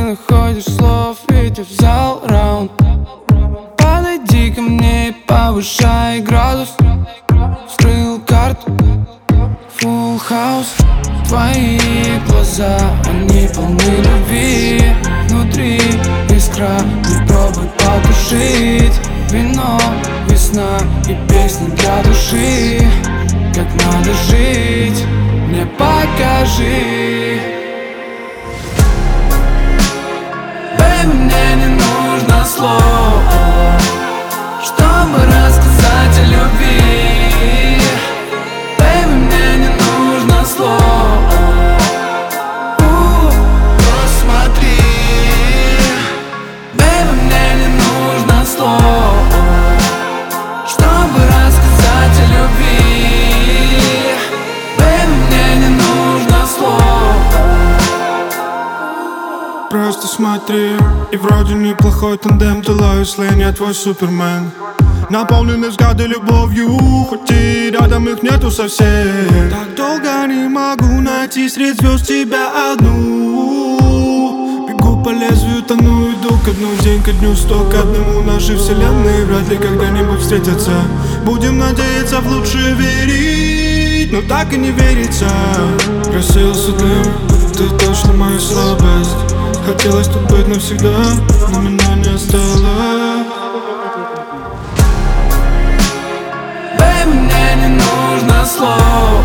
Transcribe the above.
находишь слов, ведь я взял раунд. Подойди ко мне и повышай градус. Вскрыл карту, full house. Твои глаза, они полны любви. Внутри искра, не пробуй потушить. Вино, весна и песни для души. Как надо жить, мне покажи. Baby, мне не нужно слов, чтобы рассказать о любви. Baby, мне не нужно слов. Просто смотри. Baby, мне не нужно слов, чтобы рассказать о любви. Baby, мне не нужно слов. Просто смотри, и вроде неплохой тандем. Ты Лоис Лейн, я твой Супермен. Наполнены взгляды любовью, хоть и рядом их нету совсем. Так долго не могу найти среди звезд тебя одну. Бегу по лезвию, тону, иду ко дну. День ко дню, 100 к 1. Наши вселенные вряд ли когда-нибудь встретятся. Будем надеяться в лучшее верить, но так и не верится. Рассеялся дым, ты точно моя слабость. Хотелось тут быть навсегда, но меня не стало. Baby, мне не нужно слов,